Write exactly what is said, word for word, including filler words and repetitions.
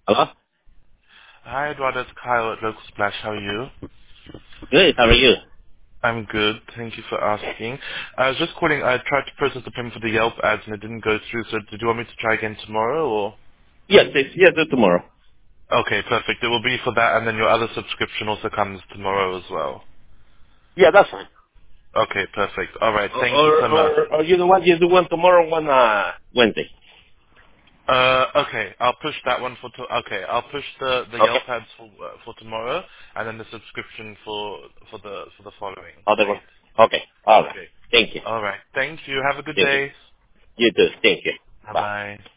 Hello? Hi, Eduardo. It's Kyle at Local Splash. How are you? Good, how are you? I'm good. Thank you for asking. I was just calling. I tried to process the payment for the Yelp ads and it didn't go through. So did you want me to try again tomorrow or? Yes, yes, yes, do tomorrow. Okay, perfect. It will be for that, and then your other subscription also comes tomorrow as well. Yeah, that's fine. Okay, perfect. All right. Or, Thank you or, so much. or, or you know what, you do one tomorrow, one uh, Wednesday. Uh, okay, I'll push that one for. To- okay, I'll push the the Okay. Yelp ads for uh, for tomorrow, and then the subscription for for the for the following. Other one. Right. Okay, alright. Okay. Thank you. All right. Thank you. Have a good Thank you. day. You too, thank you. Bye Bye. bye.